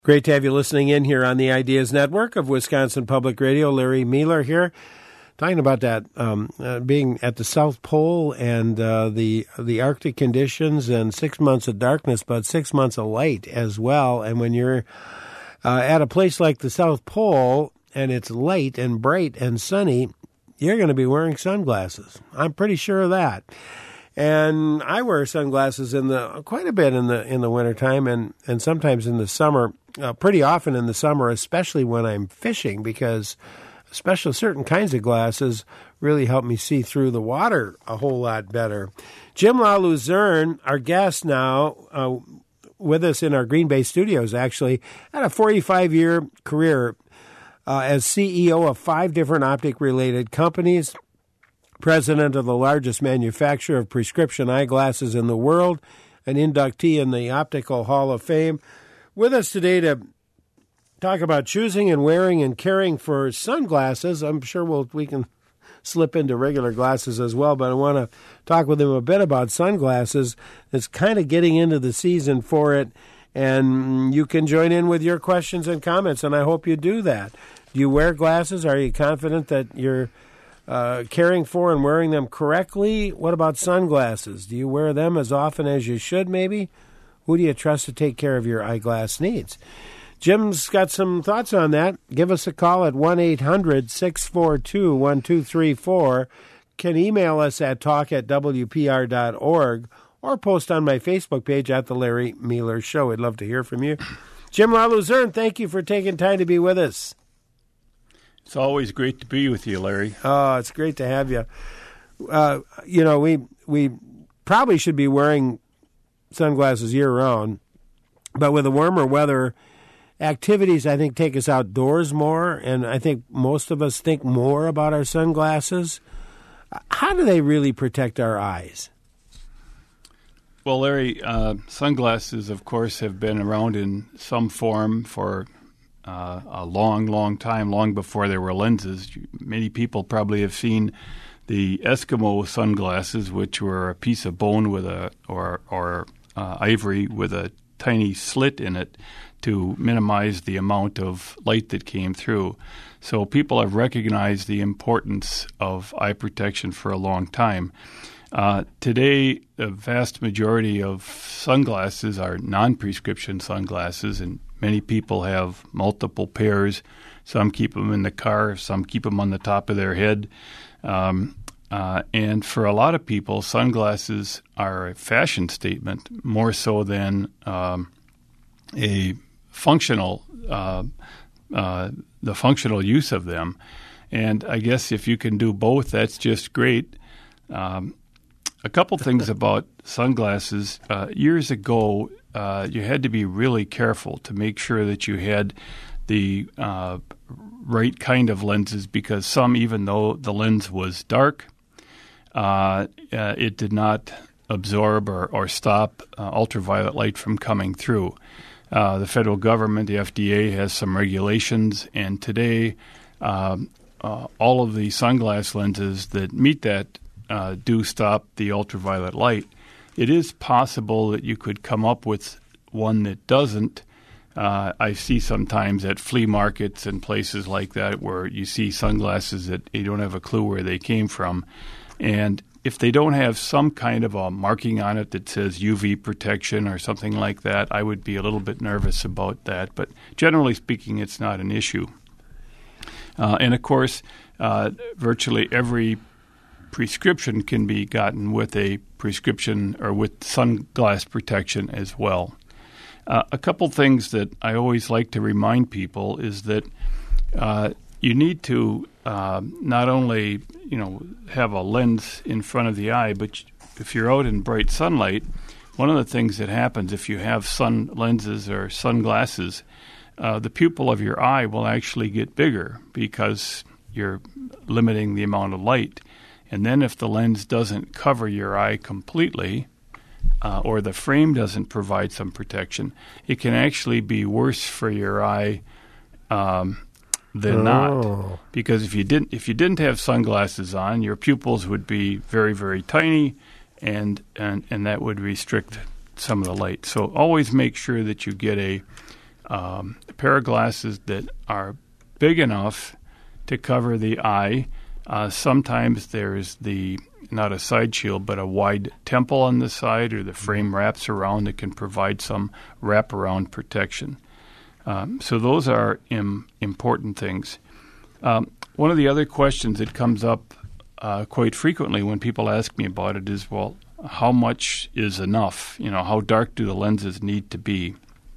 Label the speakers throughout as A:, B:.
A: Great to have you listening in here on the Ideas Network of Wisconsin Public Radio. Larry Mueller here, talking about that being at the South Pole and the Arctic conditions and 6 months of darkness, but 6 months of light as well. And when you're at a place like the South Pole and it's light and bright and sunny, you're going to be wearing sunglasses. I'm pretty sure of that. And I wear sunglasses quite a bit in the wintertime and sometimes in the summer, pretty often in the summer, especially when I'm fishing, because certain kinds of glasses really help me see through the water a whole lot better. Jim LaLuzerne, our guest now, with us in our Green Bay studios, actually, had a 45-year career as CEO of 5 different optic-related companies, president of the largest manufacturer of prescription eyeglasses in the world, an inductee in the Optical Hall of Fame. With us today to talk about choosing and wearing and caring for sunglasses. I'm sure we can slip into regular glasses as well, but I want to talk with him a bit about sunglasses. It's kind of getting into the season for it, and you can join in with your questions and comments, and I hope you do that. Do you wear glasses? Are you confident that you're caring for and wearing them correctly? What about sunglasses? Do you wear them as often as you should, maybe? Who do you trust to take care of your eyeglass needs? Jim's got some thoughts on that. Give us a call at 1-800-642-1234. Can email us at talk@wpr.org or post on my Facebook page at The Larry Mueller Show. I'd love to hear from you. Jim LaLuzerne, thank you for taking time to be with us.
B: It's always great to be with you, Larry.
A: Oh, it's great to have you. We probably should be wearing sunglasses year-round, but with the warmer weather, activities, I think, take us outdoors more, and I think most of us think more about our sunglasses. How do they really protect our eyes?
B: Well, Larry, sunglasses, of course, have been around in some form for a long, long time, long before there were lenses. Many people probably have seen the Eskimo sunglasses, which were a piece of bone with or ivory with a tiny slit in it to minimize the amount of light that came through. So people have recognized the importance of eye protection for a long time. Today, the vast majority of sunglasses are non-prescription sunglasses, and many people have multiple pairs. Some keep them in the car, some keep them on the top of their head. And for a lot of people, sunglasses are a fashion statement more so than a functional, the functional use of them. And I guess if you can do both, that's just great. A couple things about sunglasses. Years ago, you had to be really careful to make sure that you had the right kind of lenses, because some, even though the lens was dark, it did not absorb or stop ultraviolet light from coming through. The federal government, the FDA, has some regulations, and today all of the sunglass lenses that meet that do stop the ultraviolet light. It is possible that you could come up with one that doesn't. I see sometimes at flea markets and places like that where you see sunglasses that you don't have a clue where they came from. And if they don't have some kind of a marking on it that says UV protection or something like that, I would be a little bit nervous about that. But generally speaking, it's not an issue. And, of course, virtually every prescription can be gotten with a prescription or with sunglass protection as well. A couple things that I always like to remind people is that you need to not only, have a lens in front of the eye, but if you're out in bright sunlight, one of the things that happens if you have sun lenses or sunglasses, the pupil of your eye will actually get bigger because you're limiting the amount of light. And then if the lens doesn't cover your eye completely, or the frame doesn't provide some protection, it can actually be worse for your eye than not. Because if you didn't have sunglasses on, your pupils would be very, very tiny, and that would restrict some of the light. So always make sure that you get a a pair of glasses that are big enough to cover the eye. Sometimes there's not a side shield, but a wide temple on the side, or the frame wraps around that can provide some wraparound protection. So those are important things. One of the other questions that comes up quite frequently when people ask me about it is, well, how much is enough? How dark do the lenses need to be?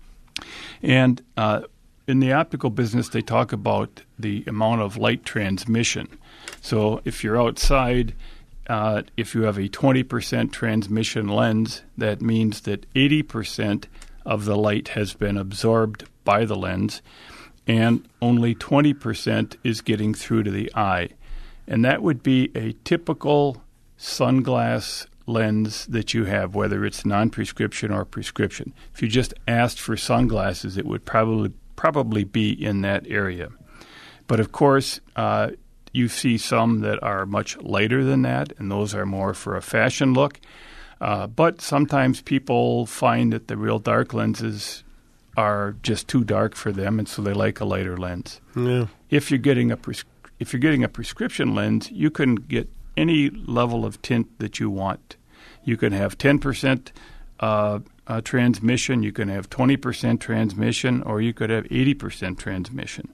B: And in the optical business, they talk about the amount of light transmission. So if you're outside, if you have a 20% transmission lens, that means that 80% of the light has been absorbed by the lens, and only 20% is getting through to the eye. And that would be a typical sunglass lens that you have, whether it's non-prescription or prescription. If you just asked for sunglasses, it would probably be in that area. But of course, you see some that are much lighter than that, and those are more for a fashion look. But sometimes people find that the real dark lenses are just too dark for them, and so they like a lighter lens.
A: Yeah.
B: If you're getting a prescription lens, you can get any level of tint that you want. You can have 10% transmission, you can have 20% transmission, or you could have 80% transmission.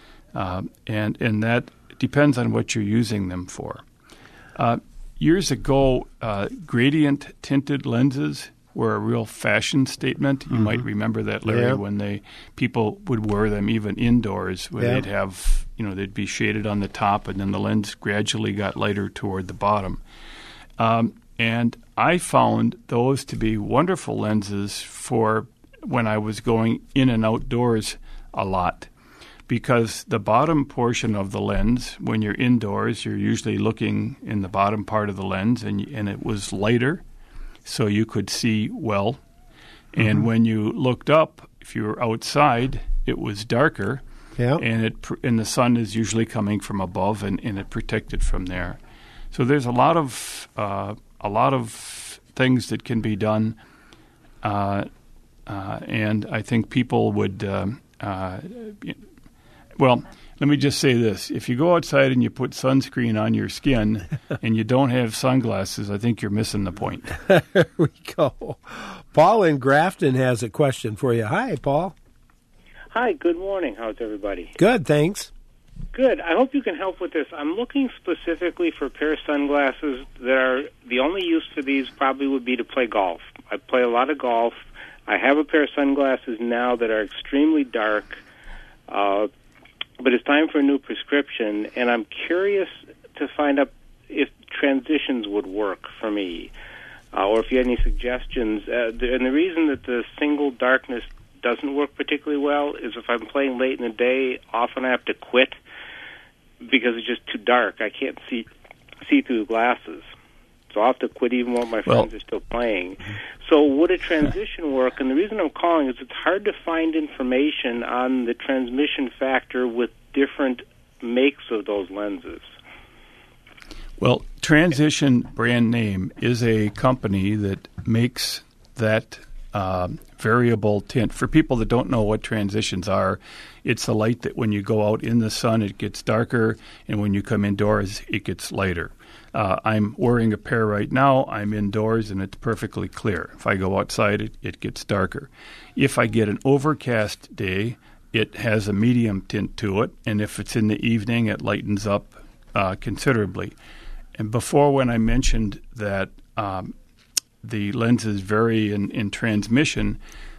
B: And that depends on what you're using them for. Years ago, gradient tinted lenses were a real fashion statement. You might remember that, Larry, when people would wear them even indoors, where they'd have, they'd be shaded on the top, and then the lens gradually got lighter toward the bottom. And I found those to be wonderful lenses for when I was going in and outdoors a lot, because the bottom portion of the lens, when you're indoors, you're usually looking in the bottom part of the lens, and it was lighter, so you could see well. And when you looked up, if you were outside, it was darker, and the sun is usually coming from above, and it protected from there. So there's a lot of things that can be done, and I think people would. Well, let me just say this. If you go outside and you put sunscreen on your skin and you don't have sunglasses, I think you're missing the point.
A: There we go. Paul in Grafton has a question for you. Hi, Paul.
C: Hi, good morning. How's everybody?
A: Good, thanks.
C: Good. I hope you can help with this. I'm looking specifically for a pair of sunglasses that are, the only use for these probably would be to play golf. I play a lot of golf. I have a pair of sunglasses now that are extremely dark, but it's time for a new prescription, and I'm curious to find out if transitions would work for me, or if you had any suggestions. And the reason that the single darkness doesn't work particularly well is if I'm playing late in the day, often I have to quit because it's just too dark. I can't see through the glasses. So I'll have to quit even while my friends are still playing. So would a transition work? And the reason I'm calling is it's hard to find information on the transmission factor with different makes of those lenses.
B: Well, Transition brand name is a company that makes that variable tint. For people that don't know what transitions are, it's the light that when you go out in the sun, it gets darker, and when you come indoors, it gets lighter. I'm wearing a pair right now. I'm indoors, and it's perfectly clear. If I go outside, it gets darker. If I get an overcast day, it has a medium tint to it, and if it's in the evening, it lightens up considerably. And before, when I mentioned that the lenses vary in transmission,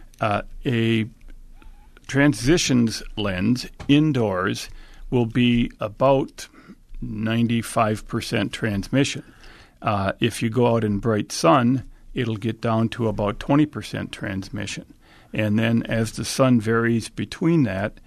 B: a transitions lens indoors will be about 95% transmission. If you go out in bright sun, it'll get down to about 20% transmission. And then as the sun varies between that,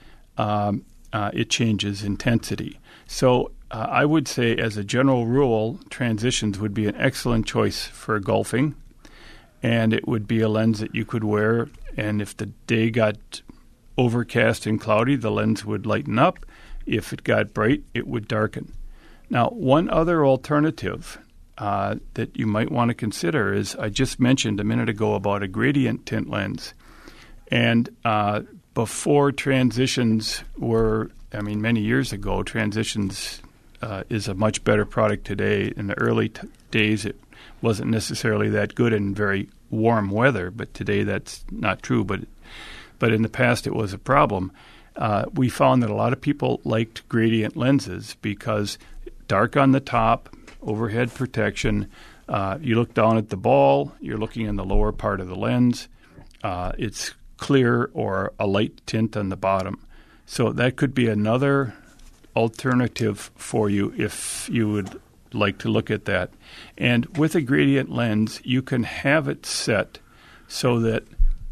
B: it changes intensity. So I would say, as a general rule, transitions would be an excellent choice for golfing, and it would be a lens that you could wear, and if the day got overcast and cloudy, the lens would lighten up. If it got bright, it would darken. Now, one other alternative that you might want to consider is, I just mentioned a minute ago about a gradient tint lens. And before transitions were, many years ago, transitions is a much better product today. In the early days, it wasn't necessarily that good in very warm weather, but today that's not true. But in the past, it was a problem. We found that a lot of people liked gradient lenses because dark on the top, overhead protection. You look down at the ball, you're looking in the lower part of the lens. It's clear or a light tint on the bottom. So that could be another alternative for you if you would like to look at that. And with a gradient lens, you can have it set so that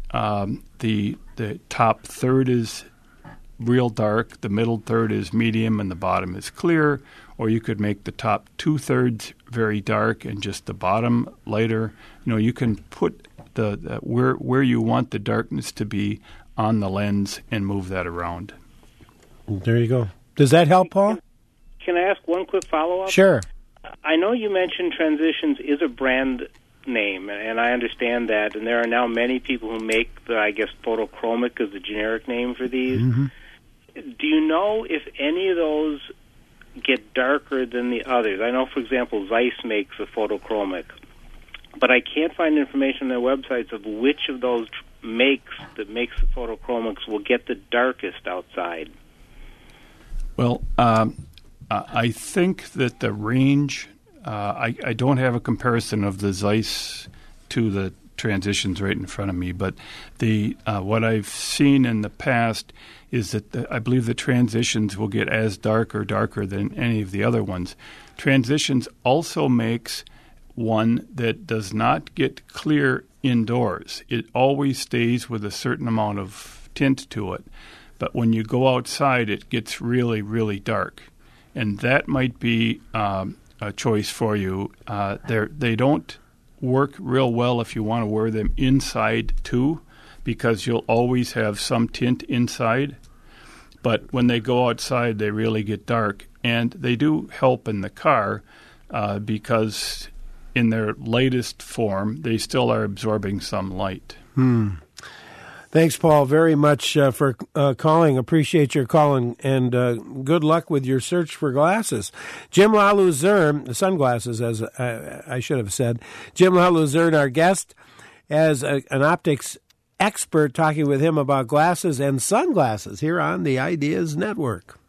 B: the top third is real dark, the middle third is medium, and the bottom is clear. Or you could make the top 2/3 very dark and just the bottom lighter. You can put the where you want the darkness to be on the lens and move that around.
A: There you go. Does that help, Paul?
C: Can I ask one quick follow-up?
A: Sure.
C: I know you mentioned Transitions is a brand name, and I understand that, and there are now many people who make photochromic is the generic name for these.
A: Mm-hmm.
C: Do you know if any of those get darker than the others? I know, for example, Zeiss makes a photochromic, but I can't find information on their websites of which of those makes the photochromics will get the darkest outside.
B: Well, I think that the range, I don't have a comparison of the Zeiss to the Transitions right in front of me, but the what I've seen in the past is that I believe the Transitions will get as dark or darker than any of the other ones. Transitions also makes one that does not get clear indoors. It always stays with a certain amount of tint to it. But when you go outside, it gets really, really dark. And that might be a choice for you. They don't work real well if you want to wear them inside, too, because you'll always have some tint inside. But when they go outside, they really get dark. And they do help in the car because in their lightest form, they still are absorbing some light.
A: Thanks, Paul, very much for calling. Appreciate your calling, and good luck with your search for glasses. Jim LaLuzerne, sunglasses, as I should have said. Jim LaLuzerne, our guest, as an optics expert, talking with him about glasses and sunglasses here on the Ideas Network.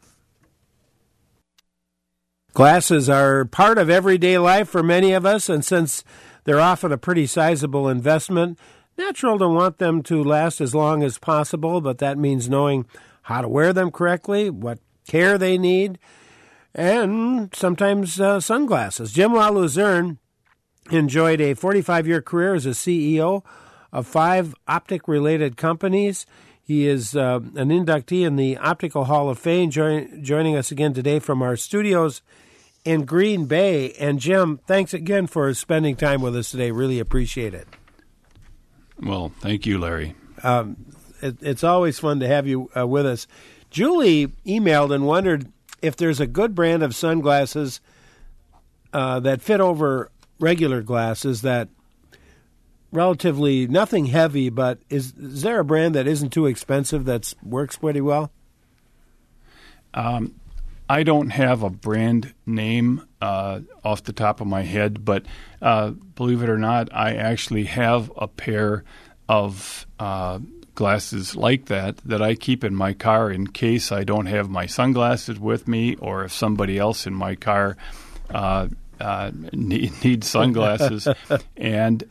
A: Glasses are part of everyday life for many of us, and since they're often a pretty sizable investment, natural to want them to last as long as possible, but that means knowing how to wear them correctly, what care they need, and sometimes sunglasses. Jim LaLuzerne enjoyed a 45-year career as a CEO of 5 optic-related companies. He is an inductee in the Optical Hall of Fame, joining us again today from our studios in Green Bay. And Jim, thanks again for spending time with us today. Really appreciate it.
B: Well, thank you, Larry.
A: It's always fun to have you with us. Julie emailed and wondered if there's a good brand of sunglasses that fit over regular glasses, that relatively nothing heavy, but is there a brand that isn't too expensive that works pretty well?
B: I don't have a brand name off the top of my head, but believe it or not, I actually have a pair of glasses like that I keep in my car in case I don't have my sunglasses with me, or if somebody else in my car needs sunglasses. And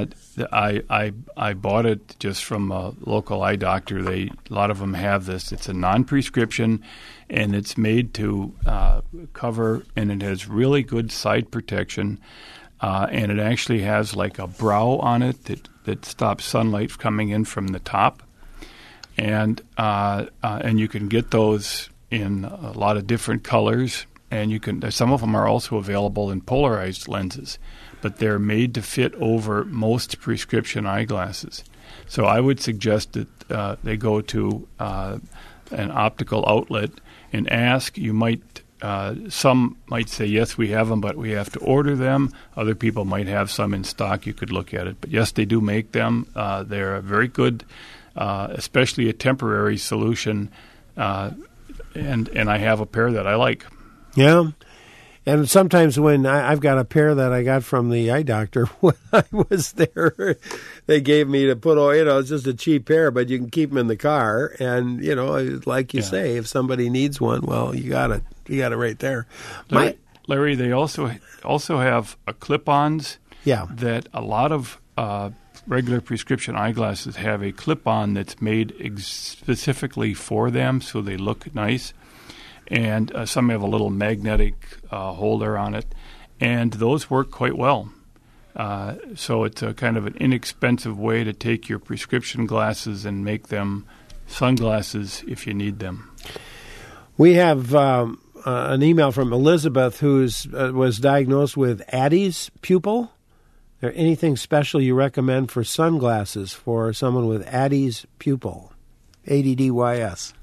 B: I bought it just from a local eye doctor. A lot of them have this. It's a non-prescription, and it's made to cover, and it has really good side protection. And it actually has like a brow on it that stops sunlight coming in from the top. And you can get those in a lot of different colors. And some of them are also available in polarized lenses, but they're made to fit over most prescription eyeglasses. So I would suggest that they go to an optical outlet and ask. Some might say, yes, we have them, but we have to order them. Other people might have some in stock. You could look at it. But yes, they do make them. They're a very good especially a temporary solution. And I have a pair that I like.
A: Yeah. And sometimes when I've got a pair that I got from the eye doctor when I was there, they gave me to put on, it's just a cheap pair, but you can keep them in the car. And, like you say, if somebody needs one, well, you got it right there.
B: Larry, they also have clip-ons.
A: Yeah.
B: That a lot of regular prescription eyeglasses have a clip-on that's made specifically for them, so they look nice. And some have a little magnetic holder on it, and those work quite well. So it's a kind of an inexpensive way to take your prescription glasses and make them sunglasses if you need them.
A: We have an email from Elizabeth, who was diagnosed with Addy's pupil. Is there anything special you recommend for sunglasses for someone with Addy's pupil? ADDYS.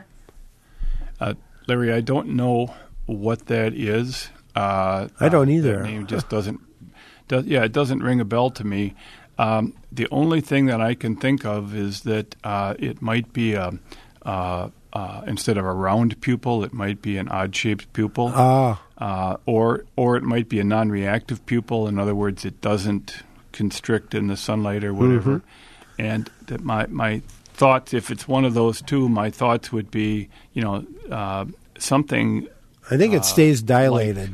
B: Larry, I don't know what that is.
A: I don't either.
B: That name just it doesn't ring a bell to me. The only thing that I can think of is that it might be instead of a round pupil, it might be an odd-shaped pupil. Or it might be a non-reactive pupil. In other words, it doesn't constrict in the sunlight or whatever. Mm-hmm. And that my thoughts, if it's one of those two, my thoughts would be, something.
A: I think it stays dilated.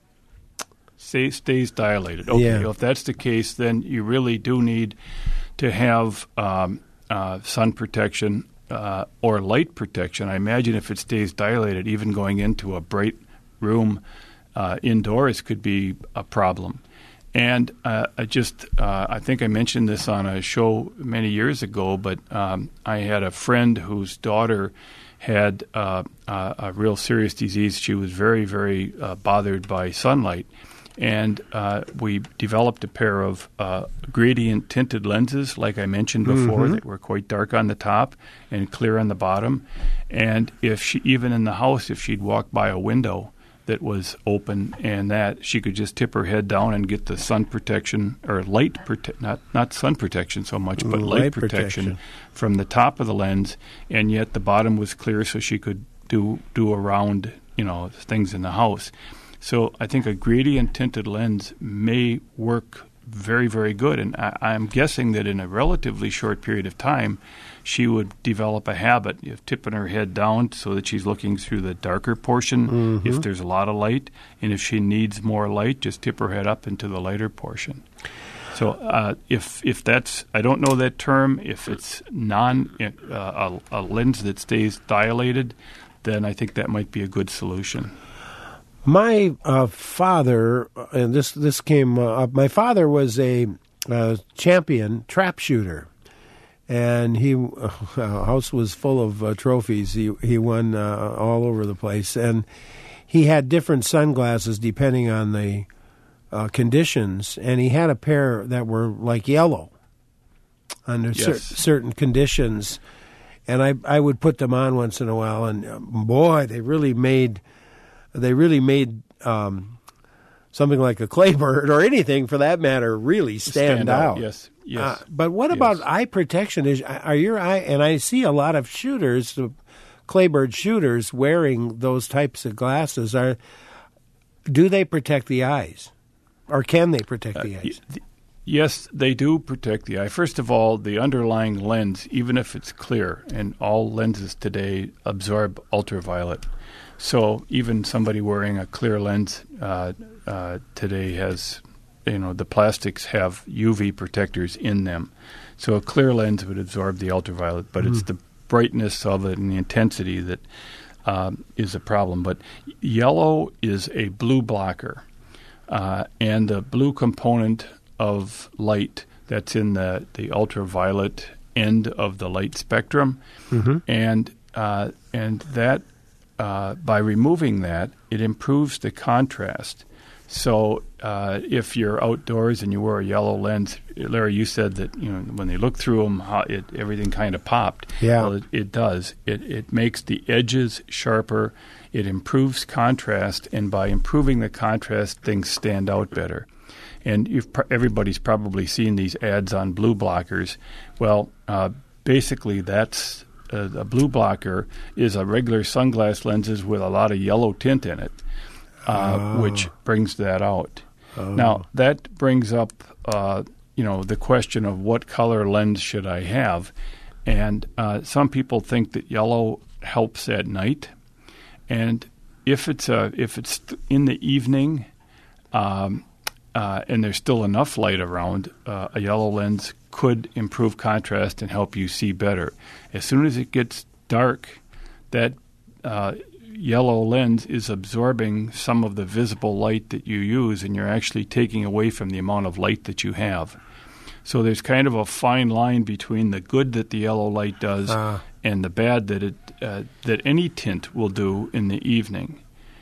B: Stays dilated. Okay,
A: yeah.
B: Well, if that's the case, then you really do need to have sun protection or light protection. I imagine if it stays dilated, even going into a bright room indoors could be a problem. And I think I mentioned this on a show many years ago, but I had a friend whose daughter had a real serious disease. She was very, very bothered by sunlight. And we developed a pair of gradient tinted lenses, like I mentioned before, that were quite dark on the top and clear on the bottom. And even in the house, if she'd walk by a window that was open and that she could just tip her head down and get the sun protection or light not sun protection so much, but light protection from the top of the lens, and yet the bottom was clear so she could do around things in the house. So I think a gradient tinted lens may work very, very good, and I'm guessing that in a relatively short period of time she would develop a habit of tipping her head down so that she's looking through the darker portion if there's a lot of light, and if she needs more light, just tip her head up into the lighter portion. So if that's, I don't know that term, if it's a lens that stays dilated, then I think that might be a good solution.
A: My father, and this came up, my father was a champion trap shooter. And house was full of trophies. He won all over the place, and he had different sunglasses depending on the conditions. And he had a pair that were like yellow under certain conditions. And I would put them on once in a while, and boy, they really made something like a claybird or anything for that matter really stand out.
B: Yes.
A: But what about eye protection? Are your eye? And I see a lot of shooters, claybird shooters, wearing those types of glasses. Do they protect the eyes, or can they protect the eyes?
B: Yes, they do protect the eye. First of all, the underlying lens, even if it's clear, and all lenses today absorb ultraviolet. So even somebody wearing a clear lens today has, the plastics have UV protectors in them. So a clear lens would absorb the ultraviolet, but it's the brightness of it and the intensity that is a problem. But yellow is a blue blocker, and the blue component of light that's in the ultraviolet end of the light spectrum, and that by removing that, it improves the contrast. So if you're outdoors and you wear a yellow lens, Larry, you said that when they look through them, everything kind of popped.
A: Yeah.
B: Well, it does. It makes the edges sharper. It improves contrast, and by improving the contrast, things stand out better. And everybody's probably seen these ads on blue blockers. Well, basically that's a blue blocker is a regular sunglass lenses with a lot of yellow tint in it, which brings that out. Now, that brings up, the question of what color lens should I have. And some people think that yellow helps at night. And if it's in the evening and there's still enough light around, a yellow lens could improve contrast and help you see better. As soon as it gets dark, that yellow lens is absorbing some of the visible light that you use, and you're actually taking away from the amount of light that you have. So there's kind of a fine line between the good that the yellow light does and the bad that any tint will do in the evening.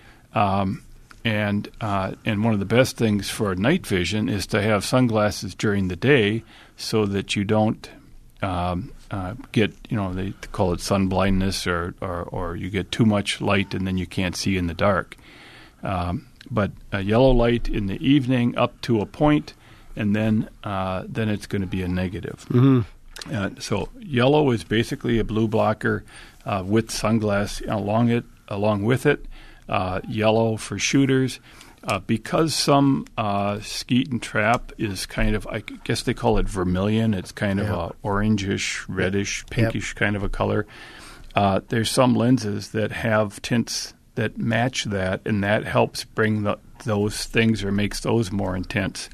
B: And one of the best things for night vision is to have sunglasses during the day so that you don't get, they call it sun blindness or you get too much light and then you can't see in the dark. But a yellow light in the evening up to a point, and then it's going to be a negative. Mm-hmm. So yellow is basically a blue blocker with sunglass along with it. Yellow for shooters. Because some skeet and trap is kind of, I guess they call it vermilion. It's kind of a orangish, reddish, pinkish kind of a color. There's some lenses that have tints that match that, and that helps bring those things or makes those more intense.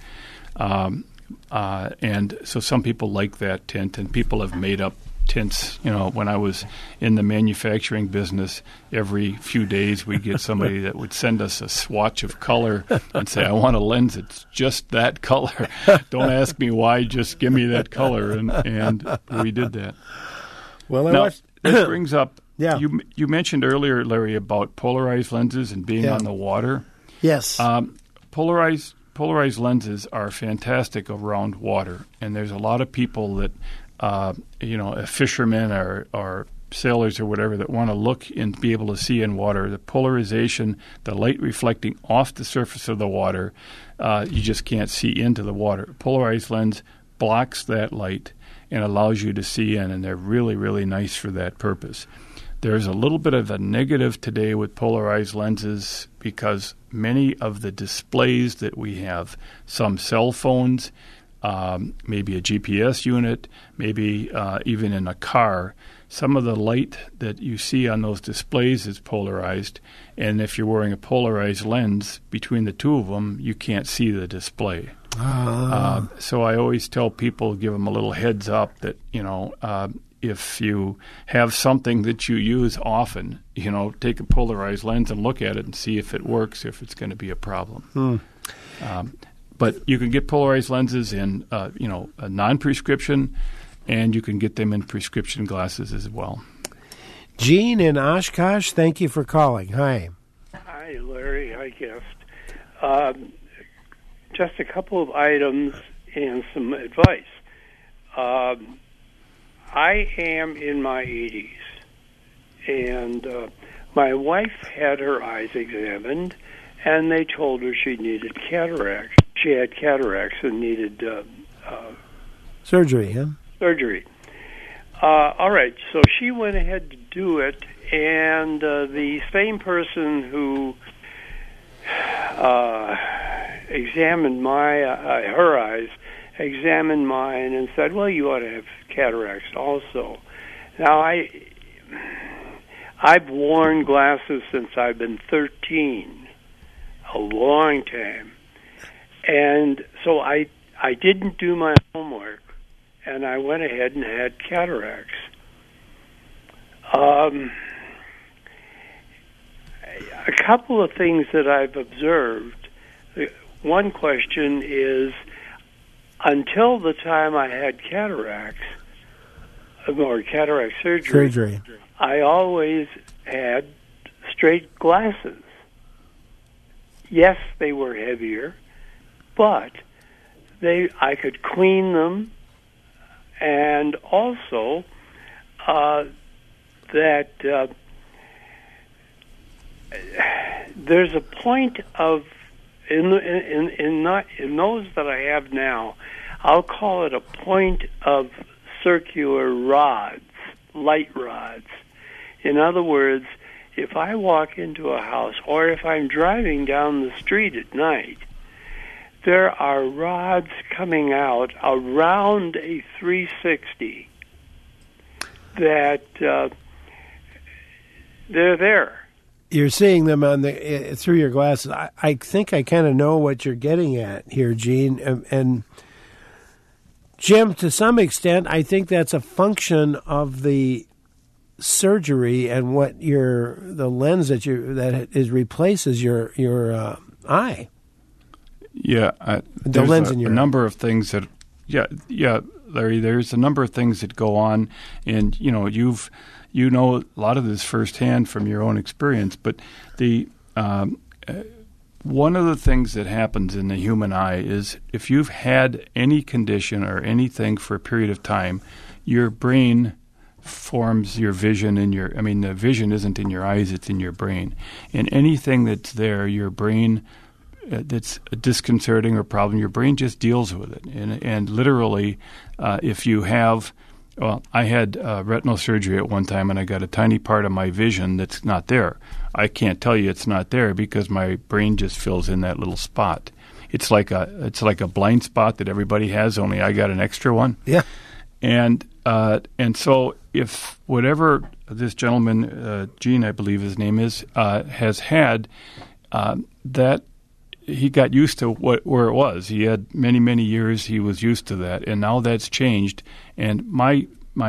B: And so some people like that tint, and people have made up tints. When I was in the manufacturing business, every few days we get somebody that would send us a swatch of color and say, I want a lens that's just that color. Don't ask me why, just give me that color. And we did that.
A: Well,
B: this brings up, you mentioned earlier, Larry, about polarized lenses and being on the water.
A: Yes.
B: Polarized lenses are fantastic around water, and there's a lot of people that fishermen or sailors or whatever that want to look and be able to see in water. The polarization, the light reflecting off the surface of the water, you just can't see into the water. Polarized lens blocks that light and allows you to see in, and they're really, really nice for that purpose. There's a little bit of a negative today with polarized lenses because many of the displays that we have, some cell phones, maybe a GPS unit, maybe even in a car, some of the light that you see on those displays is polarized, and if you're wearing a polarized lens, between the two of them, you can't see the display. So I always tell people, give them a little heads up that, if you have something that you use often, take a polarized lens and look at it and see if it works, if it's going to be a problem. But you can get polarized lenses in, a non-prescription, and you can get them in prescription glasses as well.
A: Gene in Oshkosh, thank you for calling. Hi.
D: Hi, Larry. Hi, guest. Just a couple of items and some advice. I am in my 80s, and my wife had her eyes examined, and they told her she needed cataracts. She had cataracts and needed
A: surgery, huh?
D: Surgery. All right, so she went ahead to do it, and the same person who examined her eyes examined mine and said, well, you ought to have cataracts also. Now, I've worn glasses since I've been 13, a long time. And so I didn't do my homework, and I went ahead and had cataracts. A couple of things that I've observed. One question is, until the time I had cataracts, or cataract surgery, I always had straight glasses. Yes, they were heavier, but I could clean them, and also that there's a point of in those that I have now, I'll call it a point of circular rods, light rods. In other words, if I walk into a house or if I'm driving down the street at night, there are rods coming out around a 360 that they're there.
A: You're seeing them on the through your glasses. I think I kind of know what you're getting at here, Gene. And Jim, to some extent, I think that's a function of the surgery and what the lens that replaces your eye.
B: Yeah,
A: the lens in your
B: a number of things that. Yeah, Larry. There's a number of things that go on, and you know a lot of this firsthand from your own experience. But the one of the things that happens in the human eye is if you've had any condition or anything for a period of time, your brain forms your vision the vision isn't in your eyes, it's in your brain. And anything that's there, your brain that's disconcerting or problem, your brain just deals with it. And literally, if you have, I had retinal surgery at one time, and I got a tiny part of my vision that's not there. I can't tell you it's not there because my brain just fills in that little spot. It's like a blind spot that everybody has, only I got an extra one.
A: Yeah.
B: And so if whatever this gentleman, Gene, I believe his name is, has had, that he got used to where it was. He had many years he was used to that, and now that's changed. And my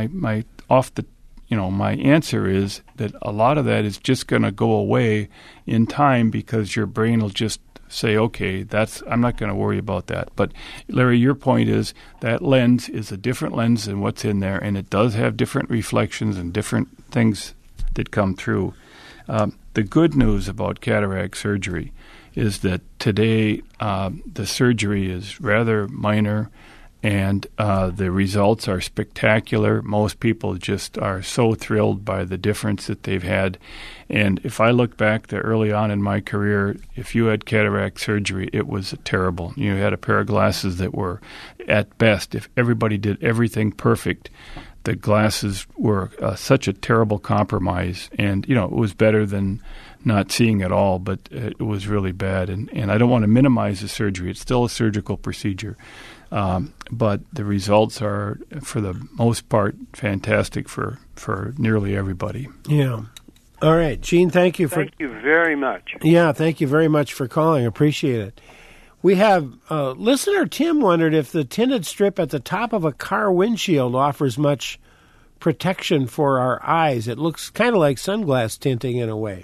B: answer is that a lot of that is just going to go away in time because your brain will just say, okay, I'm not going to worry about that. But Larry, your point is that lens is a different lens than what's in there, and it does have different reflections and different things that come through. The good news about cataract surgery is that today the surgery is rather minor, and the results are spectacular. Most people just are so thrilled by the difference that they've had. And if I look back to early on in my career, if you had cataract surgery, it was terrible. You had a pair of glasses that were, at best, if everybody did everything perfect, the glasses were such a terrible compromise. And, it was better than not seeing at all, but it was really bad. And I don't want to minimize the surgery. It's still a surgical procedure. But the results are, for the most part, fantastic for nearly everybody.
A: Yeah. All right. Gene, thank you
D: very much.
A: Yeah, thank you very much for calling. Appreciate it. We have listener Tim wondered if the tinted strip at the top of a car windshield offers much protection for our eyes. It looks kind of like sunglass tinting in a way.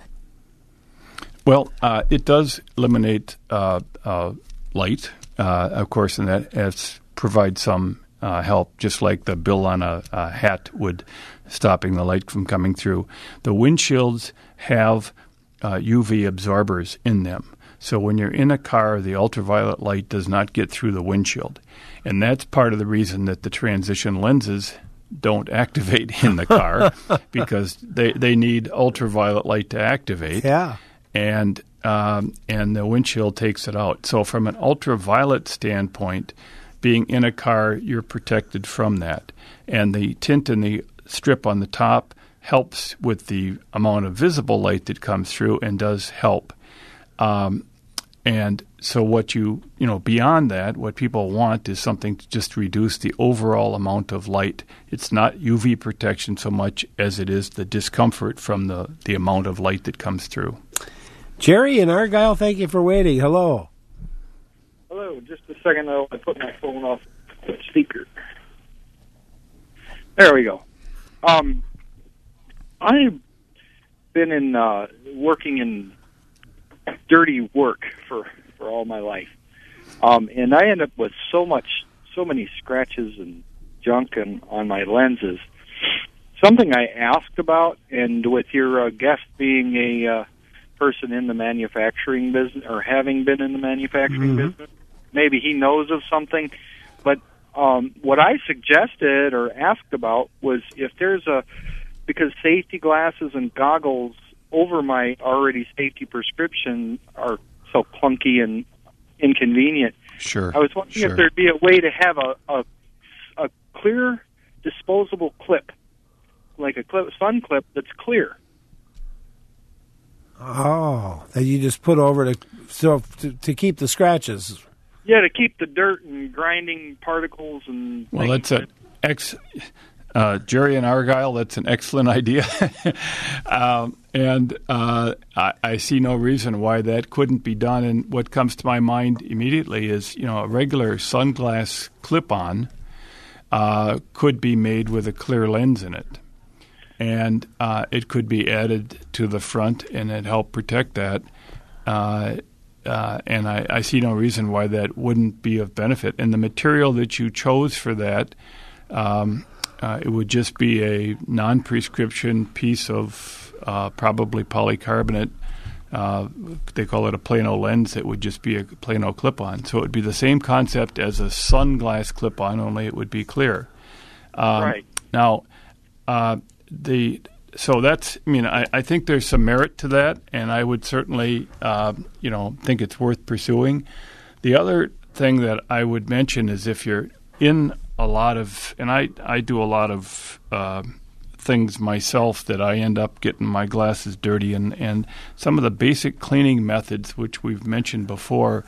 B: Well, it does eliminate light, of course, and that provides some help, just like the bill on a hat would, stopping the light from coming through. The windshields have UV absorbers in them. So when you're in a car, the ultraviolet light does not get through the windshield. And that's part of the reason that the transition lenses don't activate in the car, because they need ultraviolet light to activate.
A: Yeah.
B: And the windshield takes it out. So from an ultraviolet standpoint, being in a car, you're protected from that. And the tint in the strip on the top helps with the amount of visible light that comes through and does help. And so what beyond that, what people want is something to just reduce the overall amount of light. It's not UV protection so much as it is the discomfort from the amount of light that comes through.
A: Jerry in Argyle, thank you for waiting. Hello.
E: Hello. Just a second, though. I put my phone off the speaker. There we go. I've been working in dirty work for all my life, and I end up with so many scratches and junk on my lenses. Something I asked about, and with your guest being a person in the manufacturing business, or having been in the manufacturing business, maybe he knows of something. But what I suggested or asked about was if there's because safety glasses and goggles over my already safety prescription are so clunky and inconvenient.
B: Sure.
E: I was wondering if there'd be a way to have a clear disposable clip, like a sun clip that's clear.
A: Oh, that you just put over to keep the scratches.
E: Yeah, to keep the dirt and grinding particles and.
B: Well, that's Jerry and Argyle, that's an excellent idea. And I see no reason why that couldn't be done. And what comes to my mind immediately is, a regular sunglass clip-on could be made with a clear lens in it. And it could be added to the front, and it help protect that. And I see no reason why that wouldn't be of benefit. And the material that you chose for that, it would just be a non-prescription piece of probably polycarbonate. They call it a Plano lens. It would just be a Plano clip-on. So it would be the same concept as a sunglass clip-on, only it would be clear.
E: Right.
B: Now, so that's, I think there's some merit to that, and I would certainly, think it's worth pursuing. The other thing that I would mention is if you're in a lot of, and I do a lot of things myself that I end up getting my glasses dirty, and some of the basic cleaning methods, which we've mentioned before,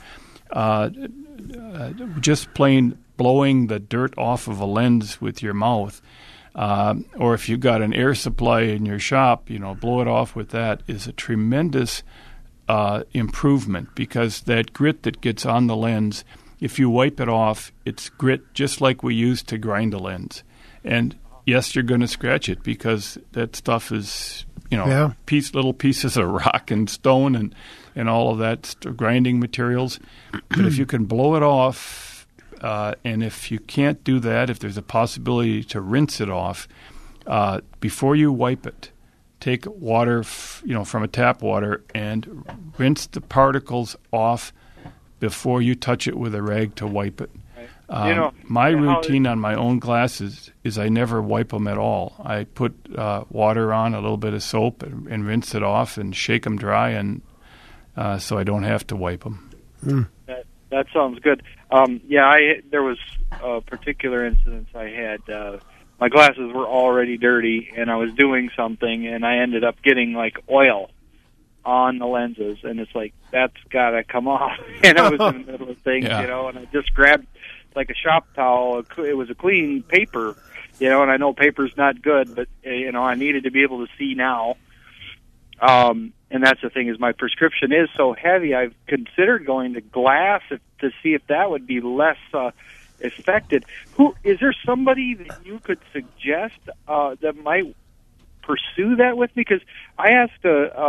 B: just plain blowing the dirt off of a lens with your mouth, or if you've got an air supply in your shop, blow it off with that, is a tremendous improvement, because that grit that gets on the lens, if you wipe it off, it's grit just like we use to grind a lens. And yes, you're going to scratch it because that stuff is, little pieces of rock and stone and all of that grinding materials. But if you can blow it off, and if you can't do that, if there's a possibility to rinse it off, before you wipe it, take water, from a tap water and rinse the particles off before you touch it with a rag to wipe it. My routine on my own glasses is I never wipe them at all. I put water on, a little bit of soap, and rinse it off and shake them dry, and so I don't have to wipe them.
A: Mm.
E: That sounds good. There was a particular incident I had. My glasses were already dirty, and I was doing something, and I ended up getting like oil on the lenses, and it's like, that's got to come off. And I was in the middle of things, and I just grabbed like a shop towel. It was a clean paper, and I know paper's not good, but, I needed to be able to see now. And that's the thing, is my prescription is so heavy, I've considered going to glass to see if that would be less affected. Is there somebody that you could suggest that might pursue that with me? Because I asked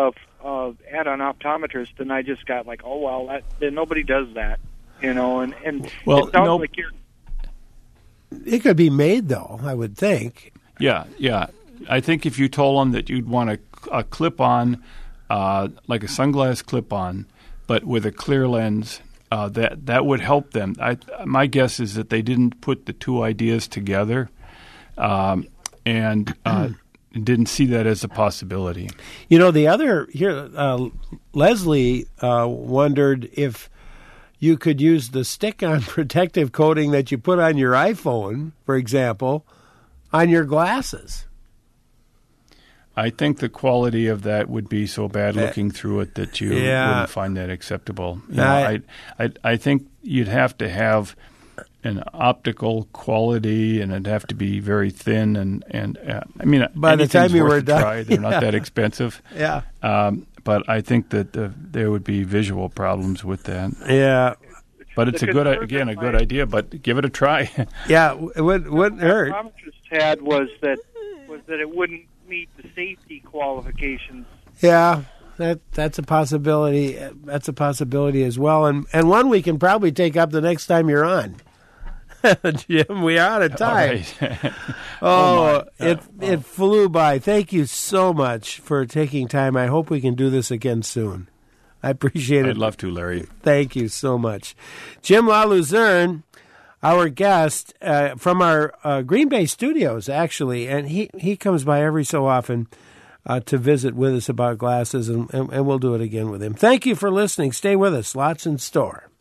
E: at an optometrist, and I just got like, oh well, nobody does that, and well, it sounds like you're.
A: It could be made though, I would think.
B: Yeah. I think if you told them that you'd want a clip-on, like a sunglass clip-on, but with a clear lens, that would help them. My guess is that they didn't put the two ideas together, and didn't see that as a possibility.
A: The other here, Leslie wondered if you could use the stick-on protective coating that you put on your iPhone, for example, on your glasses.
B: I think the quality of that would be so bad looking through it that you wouldn't find that acceptable. I think you'd have to have an optical quality, and it'd have to be very thin. And
A: by the time you were done,
B: they're not that expensive.
A: Yeah.
B: But I think that there would be visual problems with that.
A: Yeah.
B: But it's a good idea. But give it a try.
A: Yeah, it wouldn't hurt.
E: What the optometrist had was that it wouldn't meet the safety qualifications.
A: Yeah, that's a possibility. That's a possibility as well, and one we can probably take up the next time you're on. Jim, we are out of time.
B: Right.
A: It flew by. Thank you so much for taking time. I hope we can do this again soon. I appreciate it.
B: I'd love to, Larry.
A: Thank you so much. Jim LaLuzerne, our guest from our Green Bay studios, actually, and he comes by every so often to visit with us about glasses, and we'll do it again with him. Thank you for listening. Stay with us. Lots in store.